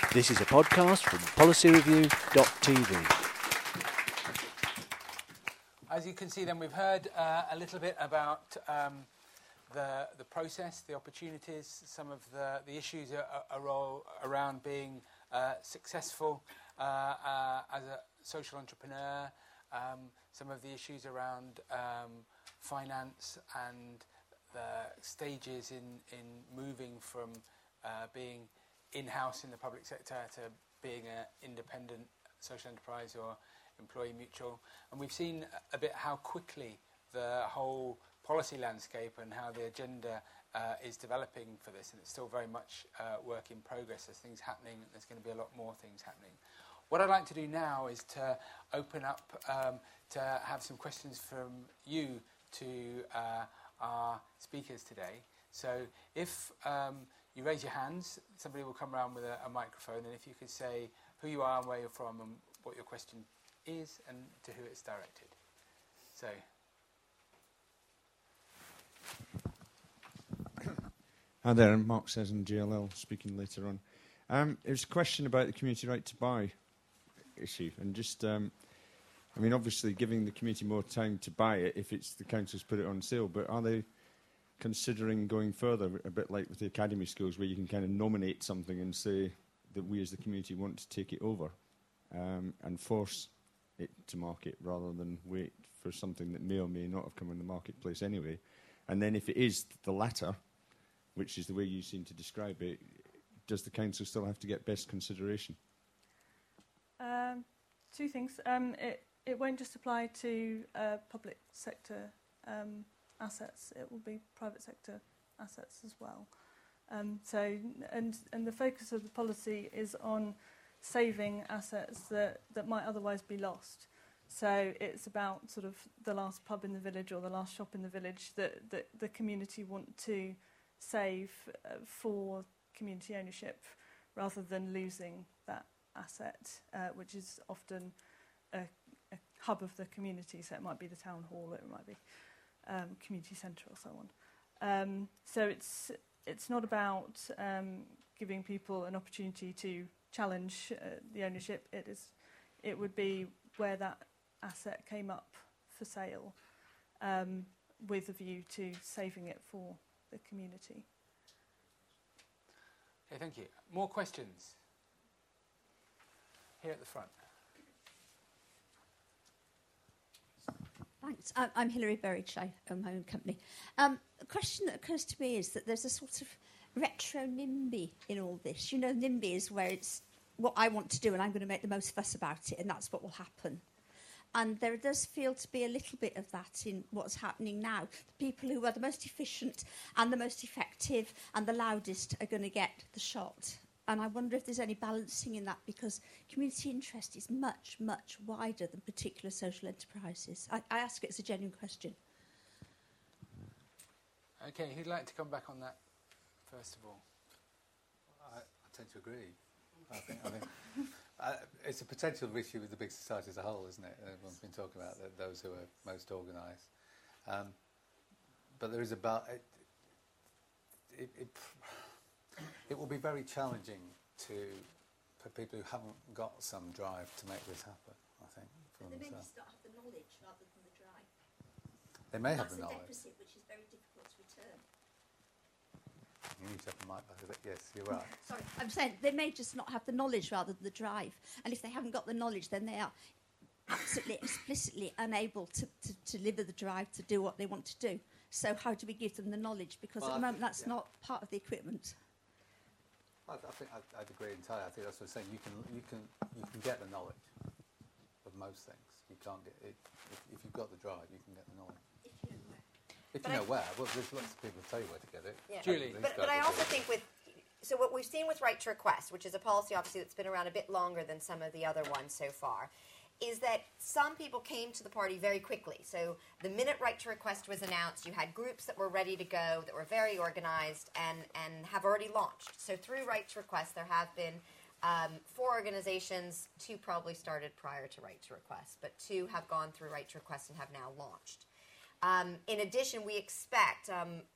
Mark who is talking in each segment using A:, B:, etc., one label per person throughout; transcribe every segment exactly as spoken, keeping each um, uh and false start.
A: This is a podcast from policy review dot t v.
B: As you can see, then, we've heard uh, a little bit about um, the the process, the opportunities, some of the, the issues are, are all around being uh, successful uh, uh, as a social entrepreneur, um, some of the issues around um, finance and the stages in, in moving from uh, being in-house in the public sector to being an independent social enterprise or employee mutual. And we've seen a bit how quickly the whole policy landscape and how the agenda uh, is developing for this, and it's still very much uh, work in progress. There's things happening, there's going to be a lot more things happening. What I'd like to do now is to open up um, to have some questions from you to uh, our speakers today. So if um, you raise your hands, somebody will come around with a, a microphone, and if you could say who you are and where you're from and what your question is and to who it's directed. So.
C: Hi there, I'm Mark Sesson, G L L, speaking later on. Um, it was a question about the community right to buy issue, and just, um, I mean, obviously giving the community more time to buy it if it's the council's put it on sale, but are they considering going further, a bit like with the academy schools, where you can kind of nominate something and say that we as the community want to take it over um, and force it to market rather than wait for something that may or may not have come in the marketplace anyway? And then if it is the latter, which is the way you seem to describe it, does the council still have to get best consideration?
D: Um, two things. Um, it, it won't just apply to uh, public sector um, assets. It will be private sector assets as well. Um, so, and, and the focus of the policy is on saving assets that, that might otherwise be lost. So it's about sort of the last pub in the village or the last shop in the village that, that the community want to save uh, for community ownership rather than losing that asset, uh, which is often a, a hub of the community. So it might be the town hall, it might be um, community centre or so on. Um, so it's it's not about um, giving people an opportunity to challenge uh, the ownership. It is it would be where that asset came up for sale um, with a view to saving it for the community.
B: Okay, thank you. More questions? Here at the front.
E: Thanks. I- I'm Hilary Berridge. I own my own company. Um, a question that occurs to me is that there's a sort of retro NIMBY in all this. You know, NIMBY is where it's what I want to do and I'm going to make the most fuss about it, and that's what will happen. And there does feel to be a little bit of that in what's happening now. The people who are the most efficient and the most effective and the loudest are going to get the shot. And I wonder if there's any balancing in that, because community interest is much, much wider than particular social enterprises. I, I ask it as a genuine question.
B: Okay, who'd like to come back on that first of all?
F: I, I tend to agree. I think, I think uh, it's a potential issue with the big society as a whole, isn't it? Everyone's been talking about the, those who are most organised. Um, but there is about it, it, it, it will be very challenging to for people who haven't got some drive to make this happen, I think. For
E: But they may
F: themselves.
E: just not have the knowledge rather than the drive.
F: They may have
E: That's
F: the
E: a
F: knowledge.
E: deficit which is very difficult to return.
F: You need to have the mic back a bit. Yes, you're right.
E: Sorry, I'm saying they may just not have the knowledge rather than the drive. And if they haven't got the knowledge, then they are absolutely explicitly unable to, to, to deliver the drive to do what they want to do. So how do we give them the knowledge? Because
F: Well,
E: at the
F: I
E: moment
F: think-
E: that's
F: yeah.
E: not part of the equipment.
F: I, I think I'd, I'd agree entirely. I think that's what I'm saying. You can, you can, you can get the knowledge of most things. You can't get it if, if you've got the drive. You can get the knowledge. If
E: If
F: you
E: you know where.
F: know where, well, there's lots of people who tell you where to get it.
G: Yeah.
B: Julie.
G: But, but I also think with, so what we've seen with Right to Request, which is a policy obviously that's been around a bit longer than some of the other ones so far, is that some people came to the party very quickly. So the minute Right to Request was announced, you had groups that were ready to go, that were very organized, and, and have already launched. So through Right to Request, there have been um, four organizations, two probably started prior to Right to Request, but two have gone through Right to Request and have now launched. Um, in addition, we expect, um,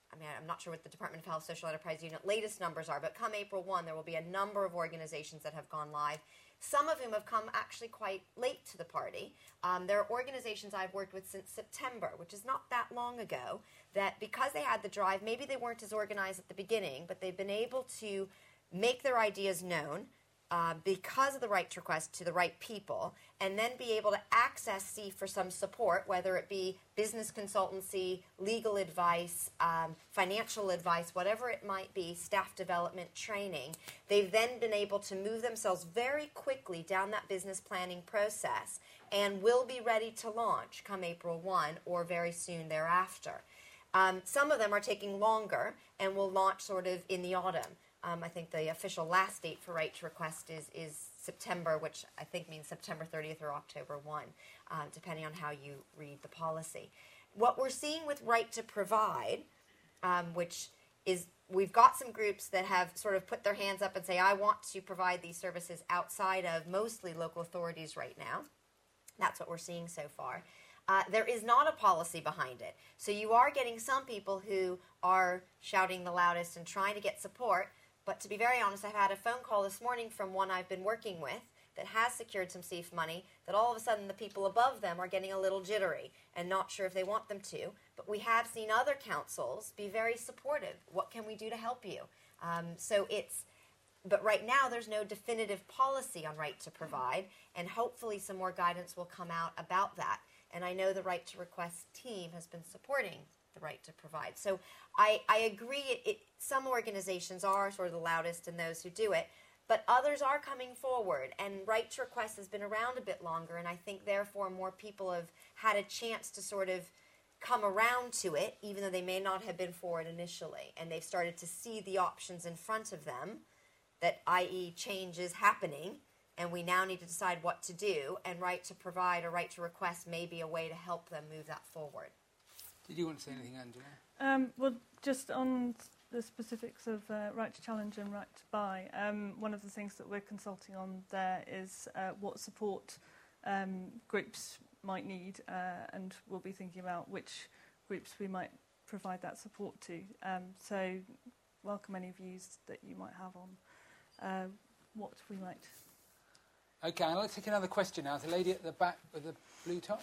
G: I mean, I'm not sure what the Department of Health Social Enterprise Unit latest numbers are, but come April first, there will be a number of organizations that have gone live, some of whom have come actually quite late to the party. Um, there are organizations I've worked with since September, which is not that long ago, that because they had the drive, maybe they weren't as organized at the beginning, but they've been able to make their ideas known, Uh, because of the right to request to the right people, and then be able to access C E F for some support, whether it be business consultancy, legal advice, um, financial advice, whatever it might be, staff development, training. They've then been able to move themselves very quickly down that business planning process and will be ready to launch come April first or very soon thereafter. Um, some of them are taking longer and will launch sort of in the autumn. Um, I think the official last date for right to request is, is September, which I think means September thirtieth or October first, uh, depending on how you read the policy. What we're seeing with right to provide, um, which is we've got some groups that have sort of put their hands up and say, I want to provide these services outside of mostly local authorities right now. That's what we're seeing so far. Uh, there is not a policy behind it. So you are getting some people who are shouting the loudest and trying to get support. But to be very honest, I've had a phone call this morning from one I've been working with that has secured some C E F money, that all of a sudden the people above them are getting a little jittery and not sure if they want them to. But we have seen other councils be very supportive. What can we do to help you? Um, so it's, but right now there's no definitive policy on right to provide, and hopefully some more guidance will come out about that. And I know the right to request team has been supporting the right to provide. So I, I agree, it, it, some organizations are sort of the loudest and those who do it, but others are coming forward, and right to request has been around a bit longer, and I think therefore more people have had a chance to sort of come around to it, even though they may not have been for it initially, and they've started to see the options in front of them, that that is change is happening, and we now need to decide what to do, and right to provide or right to request may be a way to help them move that forward.
B: Did you want to say anything, Angela?
D: Um, well, just on the specifics of uh, right to challenge and right to buy, um, one of the things that we're consulting on there is uh, what support um, groups might need, uh, and we'll be thinking about which groups we might provide that support to. Um, so welcome any views that you might have on uh, what we might.
B: Okay, and let's take another question now. The lady at the back with the blue top.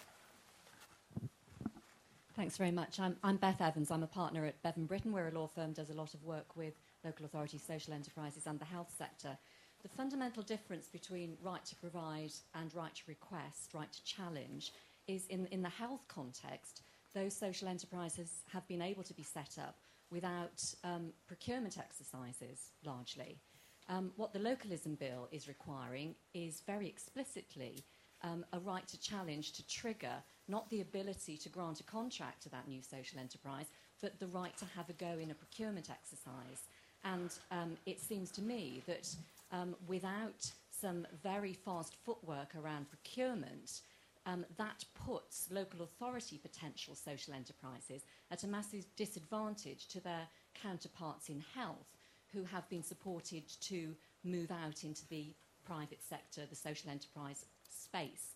H: Thanks very much. I'm, I'm Beth Evans. I'm a partner at Bevan Britton. We're a law firm, does a lot of work with local authorities, social enterprises and the health sector. The fundamental difference between right to provide and right to request, right to challenge, is in, in the health context, those social enterprises have been able to be set up without um, procurement exercises, largely. Um, what the Localism Bill is requiring is very explicitly um, a right to challenge to trigger not the ability to grant a contract to that new social enterprise, but the right to have a go in a procurement exercise. And um, it seems to me that um, without some very fast footwork around procurement, um, that puts local authority potential social enterprises at a massive disadvantage to their counterparts in health, who have been supported to move out into the private sector, the social enterprise space.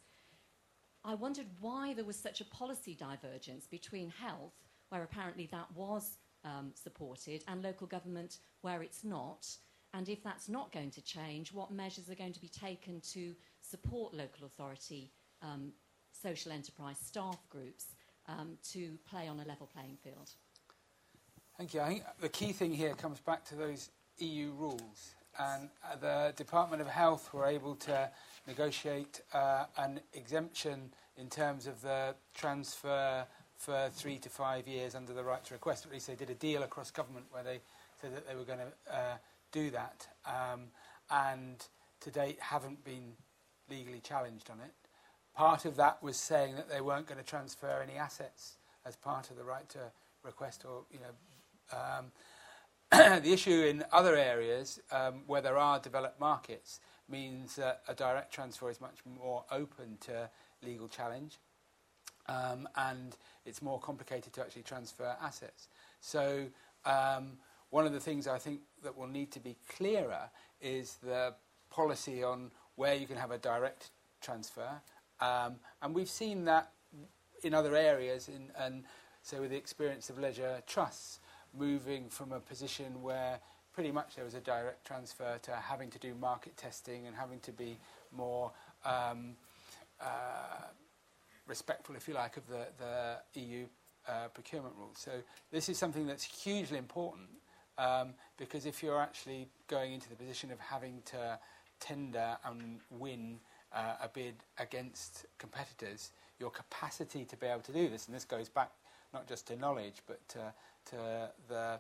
H: I wondered why there was such a policy divergence between health, where apparently that was um, supported, and local government, where it's not. And if that's not going to change, what measures are going to be taken to support local authority, um, social enterprise staff groups um, to play on a level playing field?
B: Thank you. I think the key thing here comes back to those E U rules. And uh, the Department of Health were able to negotiate uh, an exemption in terms of the transfer for three to five years under the right to request. At least they did a deal across government where they said that they were going to uh, do that. Um, and to date haven't been legally challenged on it. Part of that was saying that they weren't going to transfer any assets as part of the right to request, or, you know, um, the issue in other areas um, where there are developed markets means that a direct transfer is much more open to legal challenge, um, and it's more complicated to actually transfer assets. So um, one of the things I think that will need to be clearer is the policy on where you can have a direct transfer, um, and we've seen that in other areas, in, and so with the experience of leisure trusts, moving from a position where pretty much there was a direct transfer to having to do market testing and having to be more um, uh, respectful, if you like, of the, the E U uh, procurement rules. So this is something that's hugely important, um, because if you're actually going into the position of having to tender and win uh, a bid against competitors, your capacity to be able to do this, and this goes back not just to knowledge, but to, to the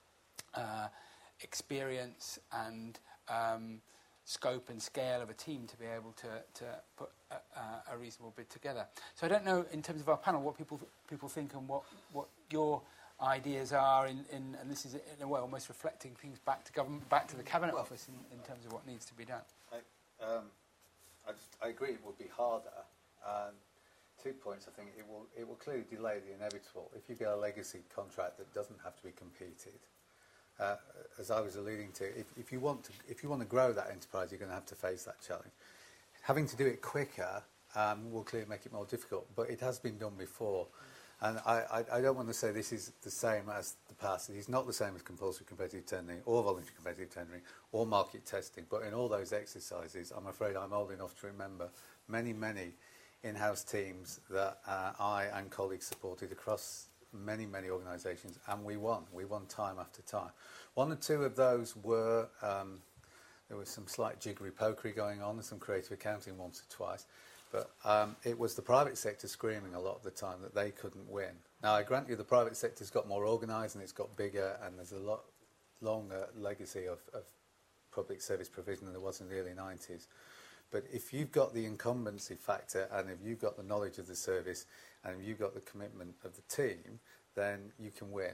B: uh, experience and um, scope and scale of a team to be able to, to put a, a reasonable bid together. So I don't know, in terms of our panel, what people people think and what, what your ideas are, in, in, and this is in a way almost reflecting things back to government, back to the Cabinet
F: well,
B: Office in, in terms of what needs to be done.
F: I, um, I, just, I agree it would be harder. Um, two points, I think it will it will clearly delay the inevitable. If you get a legacy contract that doesn't have to be competed, uh, as I was alluding to, if, if you want to if you want to grow that enterprise, you're going to have to face that challenge. Having to do it quicker um, will clearly make it more difficult, but it has been done before. And I, I, I don't want to say this is the same as the past. It is not the same as compulsory competitive tendering or voluntary competitive tendering or market testing. But in all those exercises, I'm afraid I'm old enough to remember many, many in-house teams that uh, I and colleagues supported across many, many organisations, and we won. We won time after time. One or two of those were, um, there was some slight jiggery-pokery going on and some creative accounting once or twice. But um, it was the private sector screaming a lot of the time that they couldn't win. Now, I grant you the private sector's got more organised and it's got bigger, and there's a lot longer legacy of, of public service provision than there was in the early nineties. But if you've got the incumbency factor and if you've got the knowledge of the service and if you've got the commitment of the team, then you can win.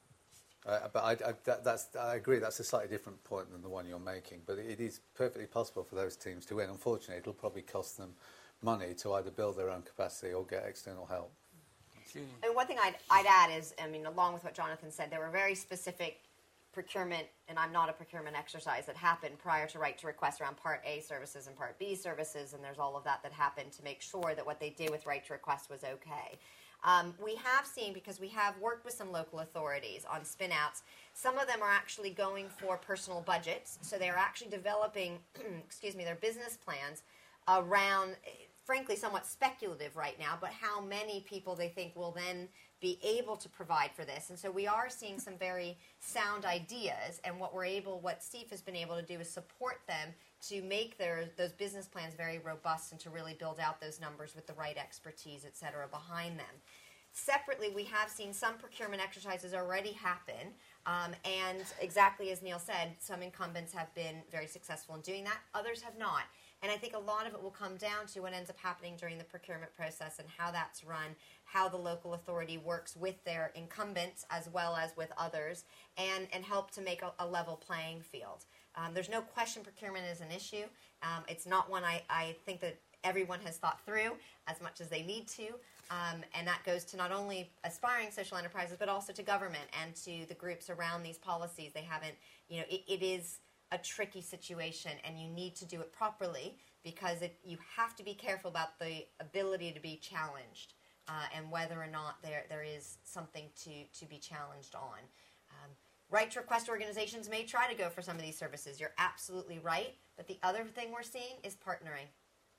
F: Uh, but I, I, that, that's, I agree, that's a slightly different point than the one you're making. But it is perfectly possible for those teams to win. Unfortunately, it'll probably cost them money to either build their own capacity or get external help.
G: And one thing I'd, I'd add is, I mean, along with what Jonathan said, there were very specific procurement, and I'm not a procurement exercise, that happened prior to right to request around Part A services and Part B services, and there's all of that that happened to make sure that what they did with right to request was okay. Um, we have seen, because we have worked with some local authorities on spin-outs, some of them are actually going for personal budgets, so they're actually developing, excuse me, their business plans around, frankly, somewhat speculative right now, but how many people they think will then be able to provide for this. And so we are seeing some very sound ideas, and what we're able, what Steve has been able to do is support them to make their those business plans very robust and to really build out those numbers with the right expertise, et cetera, behind them. Separately, we have seen some procurement exercises already happen, um, and exactly as Neil said, some incumbents have been very successful in doing that, others have not. And I think a lot of it will come down to what ends up happening during the procurement process and how that's run, how the local authority works with their incumbents as well as with others, and, and help to make a, a level playing field. Um, there's no question procurement is an issue. Um, it's not one I, I think that everyone has thought through as much as they need to, um, and that goes to not only aspiring social enterprises but also to government and to the groups around these policies. They haven't, you know, it, it is a tricky situation, and you need to do it properly because it, you have to be careful about the ability to be challenged uh, and whether or not there there is something to, to be challenged on. Um, right to request organizations may try to go for some of these services. You're absolutely right, but the other thing we're seeing is partnering.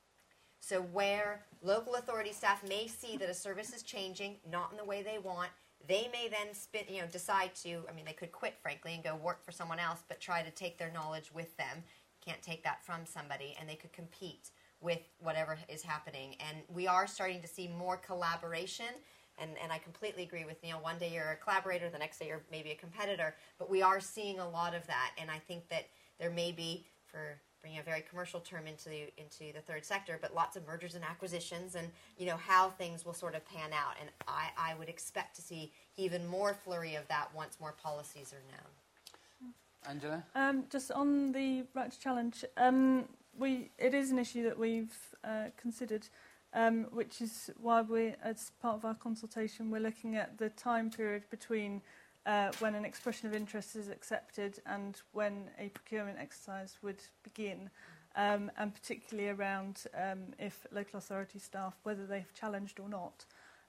G: So where local authority staff may see that a service is changing, not in the way they want, they may then spin, you know, decide to, I mean, they could quit, frankly, and go work for someone else, but try to take their knowledge with them. Can't take that from somebody, and they could compete with whatever is happening. And we are starting to see more collaboration, and, and I completely agree with Neil. One day you're a collaborator, the next day you're maybe a competitor, but we are seeing a lot of that, and I think that there may be, for bringing a very commercial term into the, into the third sector, but lots of mergers and acquisitions and, you know, how things will sort of pan out. And I, I would expect to see even more flurry of that once more policies are known.
B: Angela?
D: Um, just on the right to challenge, um, we it is an issue that we've uh, considered, um, which is why we, as part of our consultation, we're looking at the time period between Uh, when an expression of interest is accepted and when a procurement exercise would begin, um, and particularly around um, if local authority staff, whether they've challenged or not,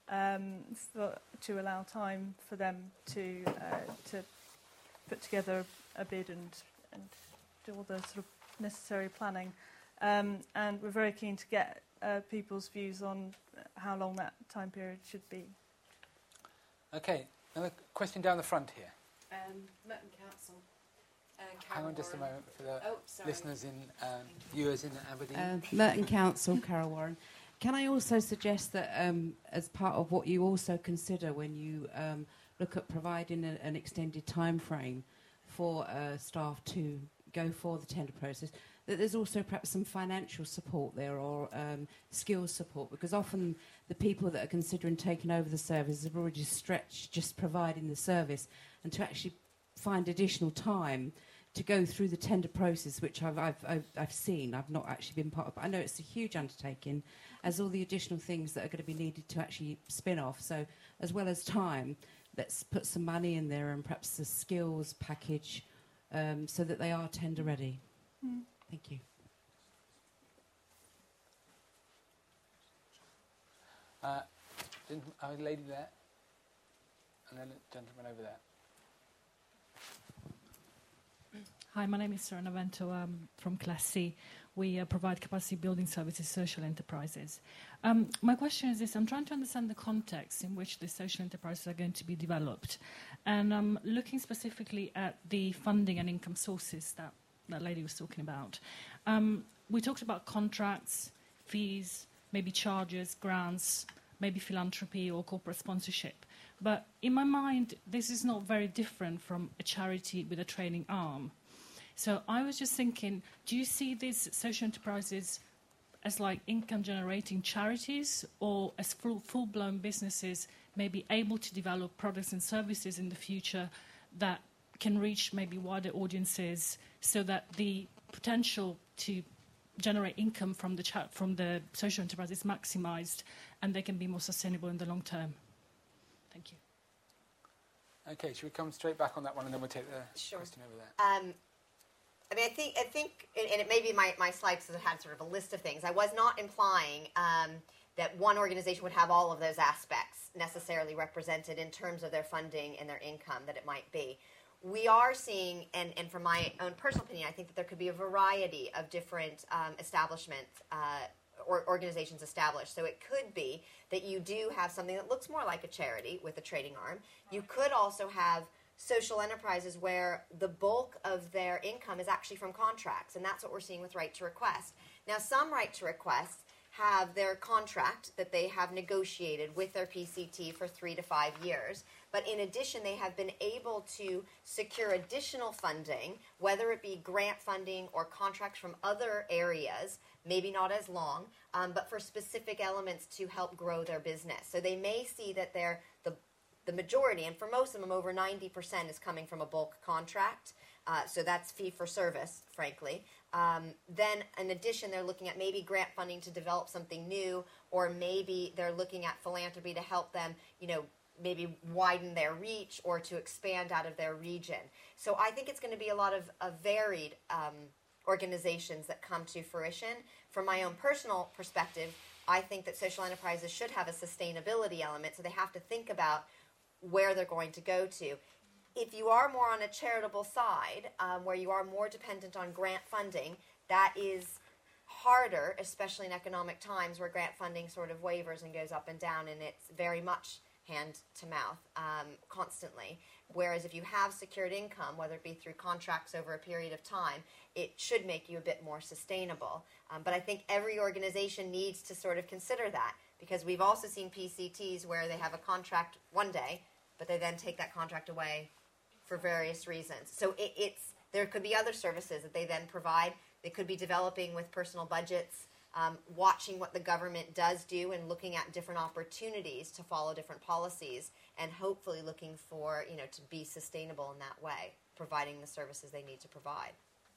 D: um, for, to allow time for them to uh, to put together a bid and, and do all the sort of necessary planning. Um, and we're very keen to get uh, people's views on how long that time period should be.
B: Okay, another question down the front here.
I: Um, Merton Council. Uh,
B: Hang on just a
I: Warren.
B: moment for the
I: Oh, sorry.
B: listeners in, um, viewers in Aberdeen.
I: Uh, Merton Council, Carol Warren. Can I also suggest that um, as part of what you also consider when you um, look at providing a, an extended time frame for uh, staff to go for the tender process, that there's also perhaps some financial support there or um, skills support, because often the people that are considering taking over the service have already stretched just providing the service, and to actually find additional time to go through the tender process, which I've, I've, I've, I've seen, I've not actually been part of, but I know it's a huge undertaking, as all the additional things that are going to be needed to actually spin off. So as well as time, let's put some money in there and perhaps the skills package um, so that they are tender ready.
D: Mm.
I: Thank you.
B: Uh, didn't, uh, a lady there, and then a gentleman over there.
J: Hi, my name is Serena Vento um, from Class C. We uh, provide capacity building services to social enterprises. Um, my question is this: I'm trying to understand the context in which the social enterprises are going to be developed, and I'm looking specifically at the funding and income sources that that lady was talking about. Um, we talked about contracts, fees, maybe charges, grants, maybe philanthropy or corporate sponsorship. But in my mind, this is not very different from a charity with a training arm. So I was just thinking, do you see these social enterprises as like income-generating charities, or as full, full-blown businesses maybe able to develop products and services in the future that can reach maybe wider audiences, so that the potential to generate income from the cha- from the social enterprise is maximised and they can be more sustainable in the long term? Thank you.
B: Okay, should we come straight back on that one and then we'll take the
G: Sure.
B: question over there?
G: Um, I mean, I think, I think, and and it may be my, my slides that had sort of a list of things. I was not implying um, that one organization would have all of those aspects necessarily represented in terms of their funding and their income, that it might be. We are seeing, and, and from my own personal opinion, I think that there could be a variety of different um, establishments uh, or organizations established. So it could be that you do have something that looks more like a charity with a trading arm. You could also have social enterprises where the bulk of their income is actually from contracts, and that's what we're seeing with Right to Request. Now, some Right to Requests have their contract that they have negotiated with their P C T for three to five years. But in addition, they have been able to secure additional funding, whether it be grant funding or contracts from other areas, maybe not as long, um, but for specific elements to help grow their business. So they may see that they're the the majority, and for most of them, over ninety percent is coming from a bulk contract. Uh, so that's fee for service, frankly. Um, then, in addition, they're looking at maybe grant funding to develop something new, or maybe they're looking at philanthropy to help them, you know, maybe widen their reach or to expand out of their region. So I think it's going to be a lot of, of varied um, organizations that come to fruition. From my own personal perspective, I think that social enterprises should have a sustainability element, so they have to think about where they're going to go to. If you are more on a charitable side, um, where you are more dependent on grant funding, that is harder, especially in economic times where grant funding sort of wavers and goes up and down, and it's very much hand to mouth um, constantly. Whereas if you have secured income, whether it be through contracts over a period of time, it should make you a bit more sustainable. Um, but I think every organization needs to sort of consider that, because we've also seen P C Ts where they have a contract one day, but they then take that contract away for various reasons. So it, it's there could be other services that they then provide. They could be developing with personal budgets, um, watching what the government does do and looking at different opportunities to follow different policies, and hopefully looking for, you know, to be sustainable in that way, providing the services they need to provide.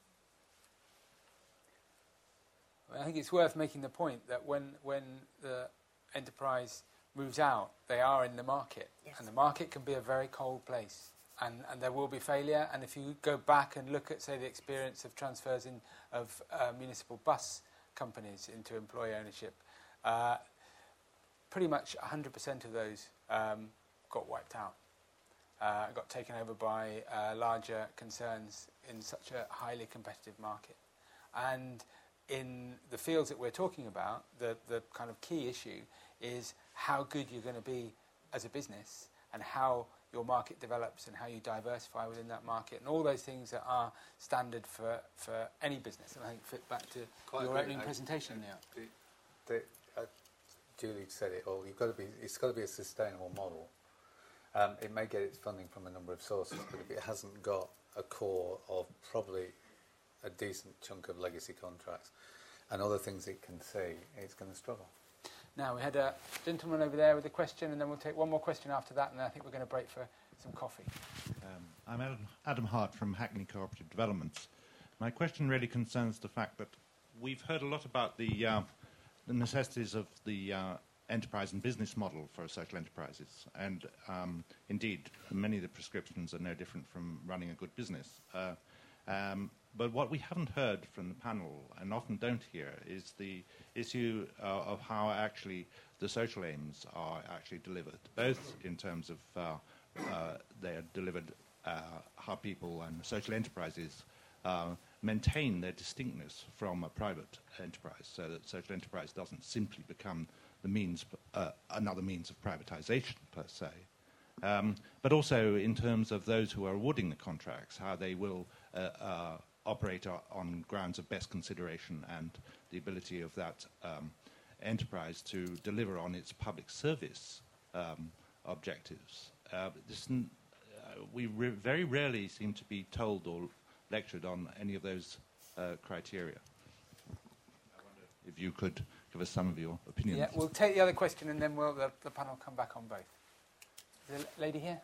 B: I think it's worth making the point that when when the enterprise moves out, they are in the market.
G: Yes.
B: And the market can be a very cold place. And, and there will be failure. And if you go back and look at, say, the experience of transfers in, of uh, municipal bus companies into employee ownership, uh, pretty much one hundred percent of those um, got wiped out, uh, got taken over by uh, larger concerns in such a highly competitive market. And in the fields that we're talking about, the, the kind of key issue is how good you're going to be as a business and how your market develops and how you diversify within that market and all those things that are standard for, for any business. And I think fit back to
F: Quite
B: your
F: agree.
B: opening
F: I-
B: presentation now.
F: The, the, uh, Julie said it all. You've got to be. It's got to be a sustainable model. Um, it may get its funding from a number of sources, but if it hasn't got a core of probably a decent chunk of legacy contracts and other things it can see, it's going to struggle.
B: Now, we had a gentleman over there with a question, and then we'll take one more question after that, and then I think we're going to break for some coffee.
K: Um, I'm Adam, Adam Hart from Hackney Cooperative Developments. My question really concerns the fact that we've heard a lot about the, uh, the necessities of the uh, enterprise and business model for social enterprises. And um, indeed, many of the prescriptions are no different from running a good business. Uh, um, but what we haven't heard from the panel, and often don't hear, is the issue uh, of how actually the social aims are actually delivered, both in terms of uh, uh, they are delivered, uh, how people and social enterprises uh, maintain their distinctness from a private enterprise, so that social enterprise doesn't simply become the means, uh, another means of privatization per se. Um, but also in terms of those who are awarding the contracts, how they will uh, uh, operate o- on grounds of best consideration and the ability of that um, enterprise to deliver on its public service um, objectives. Uh, this n- uh, we re- very rarely seem to be told or lectured on any of those uh, criteria. I wonder if you could give us some of your opinions.
B: Yeah, we'll take the other question, and then we'll, the, the panel come back on both. The l- lady here?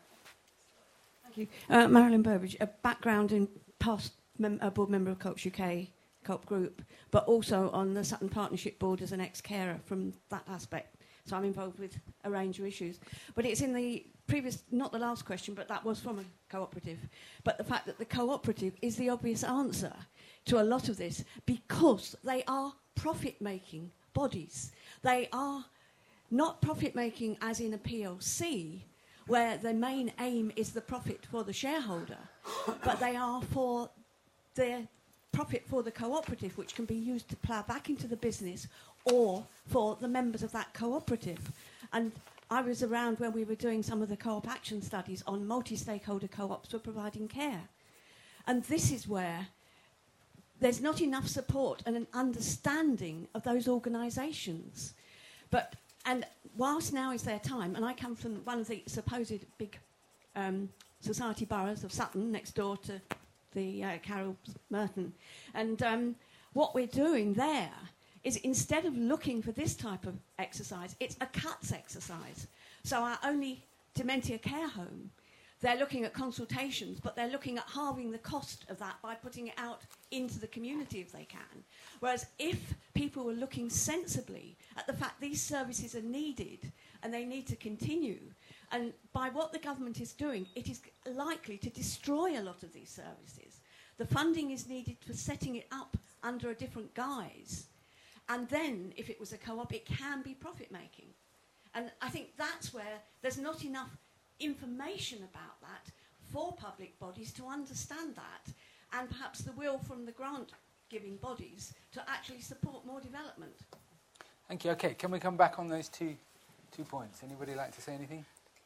L: Thank you. Uh, Marilyn Burbridge, a background in past mem- uh, board member of Co-ops U K, Co-op Group, but also on the Sutton Partnership Board as an ex-carer from that aspect. So I'm involved with a range of issues. But it's in the previous, not the last question, but that was from a cooperative. But the fact that the cooperative is the obvious answer to a lot of this because they are profit-making bodies. They are not profit-making as in a P L C, where the main aim is the profit for the shareholder, but they are for their profit for the cooperative, which can be used to plough back into the business or for the members of that cooperative. And I was around when we were doing some of the co-op action studies on multi-stakeholder co-ops for providing care. And this is where there's not enough support and an understanding of those organisations. But and whilst now is their time, and I come from one of the supposed big um, society boroughs of Sutton, next door to the uh, Carroll Merton, and um, what we're doing there is instead of looking for this type of exercise, it's a cuts exercise. So our only dementia care home, they're looking at consultations, but they're looking at halving the cost of that by putting it out into the community if they can. Whereas if people were looking sensibly at the fact these services are needed and they need to continue, and by what the government is doing, it is likely to destroy a lot of these services. The funding is needed for setting it up under a different guise. And then, if it was a co-op, it can be profit-making. And I think that's where there's not enough information about that for public bodies to understand that, and perhaps the will from the grant-giving bodies to actually support more development.
B: Thank you. Okay, can we come back on those two two points? Anybody like to say anything?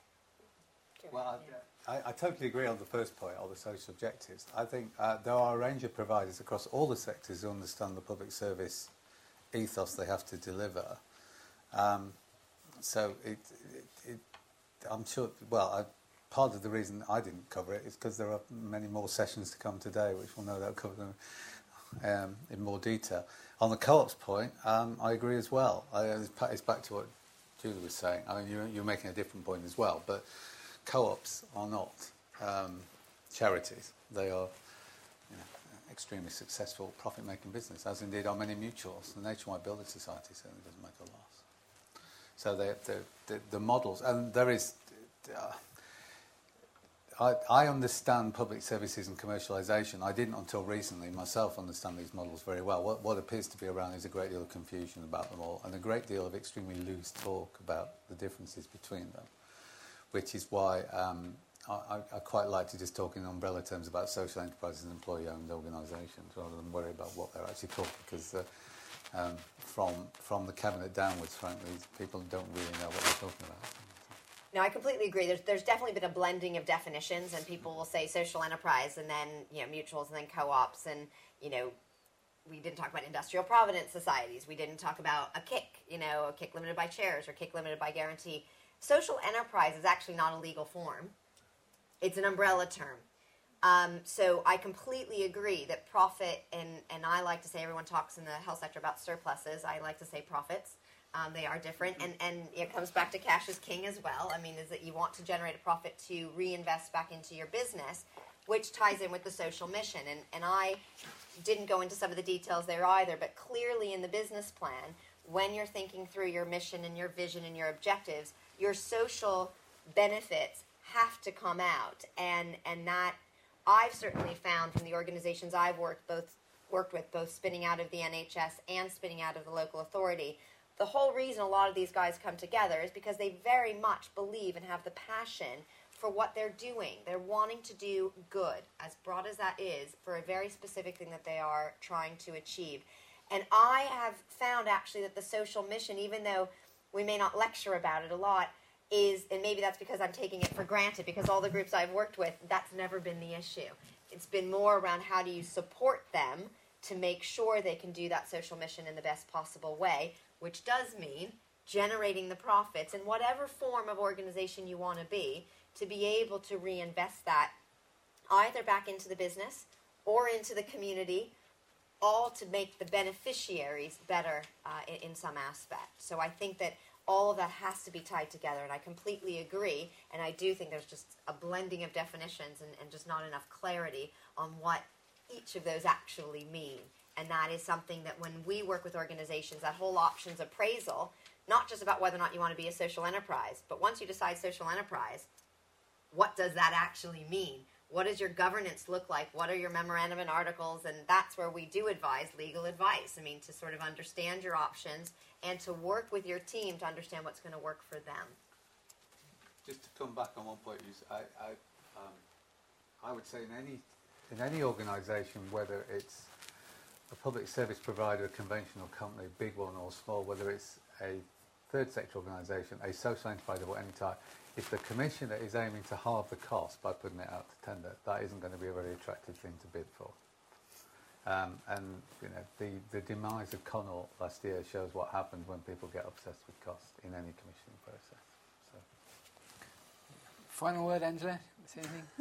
F: Well, I, I, I totally agree on the first point, on the social objectives. I think uh, there are a range of providers across all the sectors who understand the public service ethos they have to deliver. Um, so it, it, it, I'm sure, well, I, part of the reason I didn't cover it is because there are many more sessions to come today, which will no doubt cover them um, in more detail. On the co-ops point, um, I agree as well. I, it's back to what Julie was saying. I mean, you're, you're making a different point as well, but co-ops are not um, charities. They are, you know, extremely successful profit-making business, as indeed are many mutuals. The Nationwide Building Society certainly doesn't make a loss. So the, the, the models, and there is, uh, I, I understand public services and commercialisation. I didn't until recently myself understand these models very well. What, what appears to be around is a great deal of confusion about them all and a great deal of extremely loose talk about the differences between them, which is why um, I, I quite like to just talk in umbrella terms about social enterprises and employee-owned organisations rather than worry about what they're actually talking, because uh, um, from, from the cabinet downwards, frankly, people don't really know what they're talking about.
G: No, I completely agree. There's, there's definitely been a blending of definitions, and people will say social enterprise and then, you know, mutuals and then co-ops, and, you know, we didn't talk about industrial provident societies. We didn't talk about a K I C, you know, a K I C limited by shares or K I C limited by guarantee. Social enterprise is actually not a legal form. It's an umbrella term. Um, so I completely agree that profit, and, and I like to say, everyone talks in the health sector about surpluses. I like to say profits. Um, they are different, and, and it comes back to cash is king as well. I mean, is that you want to generate a profit to reinvest back into your business, which ties in with the social mission. And, and I didn't go into some of the details there either, but clearly in the business plan, when you're thinking through your mission and your vision and your objectives, your social benefits have to come out. And, and that I've certainly found from the organizations I've worked, both, worked with, both spinning out of the N H S and spinning out of the local authority, the whole reason a lot of these guys come together is because they very much believe and have the passion for what they're doing. They're wanting to do good, as broad as that is, for a very specific thing that they are trying to achieve. And I have found actually that the social mission, even though we may not lecture about it a lot, is, and maybe that's because I'm taking it for granted, because all the groups I've worked with, that's never been the issue. It's been more around how do you support them to make sure they can do that social mission in the best possible way, which does mean generating the profits in whatever form of organization you want to be, to be able to reinvest that either back into the business or into the community, all to make the beneficiaries better uh, in, in some aspect. So I think that all of that has to be tied together, and I completely agree, and I do think there's just a blending of definitions and, and just not enough clarity on what each of those actually mean. And that is something that when we work with organizations, that whole options appraisal, not just about whether or not you want to be a social enterprise, but once you decide social enterprise, what does that actually mean? What does your governance look like? What are your memorandum and articles? And that's where we do advise legal advice. I mean, to sort of understand your options and to work with your team to understand what's going to work for them.
F: Just to come back on one point, I, I, um, I would say in any, in any organisation, whether it's a public service provider, a conventional company, big one or small, whether it's a third sector organisation, a social enterprise of any type, if the commissioner is aiming to halve the cost by putting it out to tender, that isn't going to be a very attractive thing to bid for. Um, and you know, the, the demise of Connaught last year shows what happens when people get obsessed with cost in any commissioning process. So.
B: Final word, Angela? Say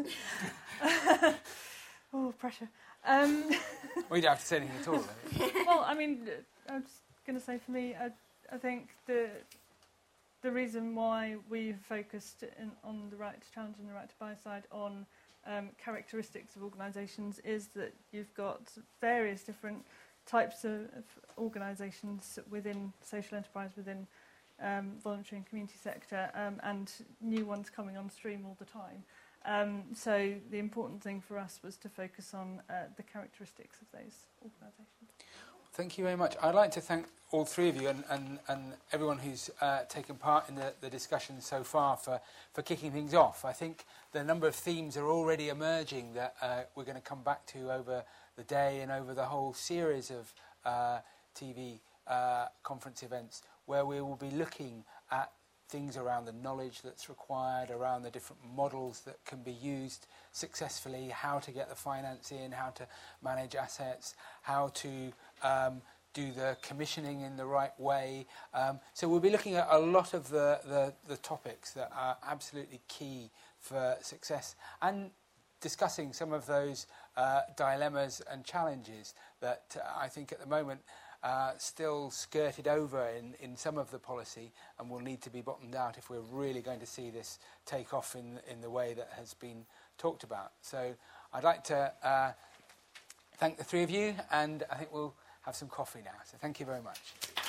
B: anything?
D: Oh, pressure. Um,
B: well, you don't have to say anything at all.
D: Well, I mean, I was going to say for me, I, I think the the reason why we've focused in, on the right to challenge and the right to buy side on um, characteristics of organisations is that you've got various different types of, of organisations within social enterprise, within um, voluntary and community sector, um, and new ones coming on stream all the time. Um, so the important thing for us was to focus on uh, the characteristics of those organisations.
B: Thank you very much. I'd like to thank all three of you and, and, and everyone who's uh, taken part in the, the discussion so far for, for kicking things off. I think the number of themes are already emerging that uh, we're going to come back to over the day and over the whole series of uh, T V uh, conference events, where we will be looking at things around the knowledge that's required, around the different models that can be used successfully, how to get the finance in, how to manage assets, how to um, do the commissioning in the right way. Um, so we'll be looking at a lot of the, the, the topics that are absolutely key for success, and discussing some of those uh, dilemmas and challenges that uh, I think at the moment Uh, still skirted over in, in some of the policy and will need to be bottomed out if we're really going to see this take off in, in the way that has been talked about. So I'd like to uh, thank the three of you, and I think we'll have some coffee now. So thank you very much.